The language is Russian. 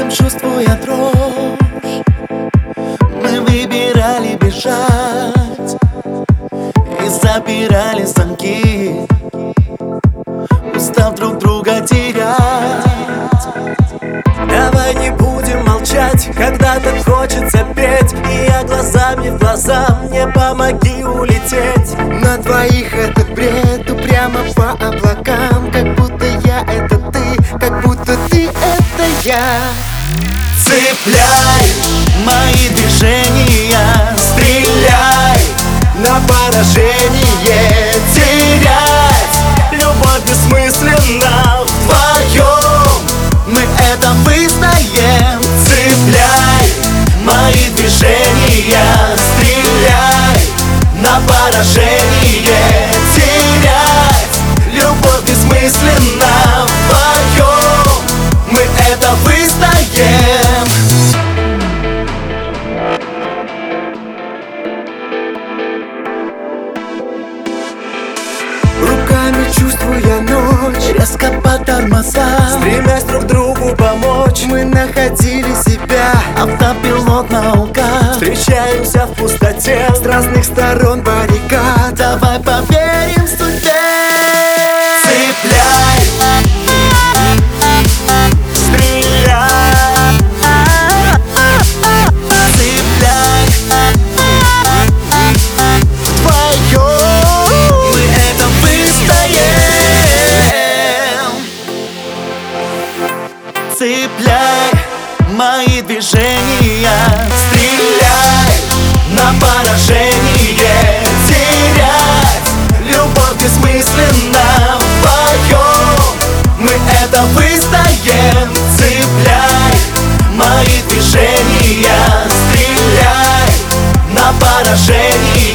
чувствуя дрожь, мы выбирали бежать и запирали замки, устав друг друга терять. Давай не будем молчать, когда так хочется петь, и я глазами в глаза, мне помоги улететь. На двоих этот бред, упрямо по облакам, как будто я это ты, как будто ты это я. Цепляй мои движения, стреляй на поражение. Терять любовь бессмысленно, вдвоем мы это вызнаем. Цепляй мои движения, стреляй на поражение. Терять любовь бессмысленно, вдвоем мы это вызнаем. Руками чувствуя ночь, резко по тормозам, стремясь друг другу помочь, мы находили себя. автопилот наугад, Встречаемся в пустоте, с разных сторон баррикад. давай поверим в судьбе. Цепляй, стреляй, цепляй, вдвоем мы это вызнаем. Цепляй мои движения, стреляй на поражение. Терять любовь бессмысленно, вдвоем мы это вызнаем. Цепляй мои движения, стреляй на поражение.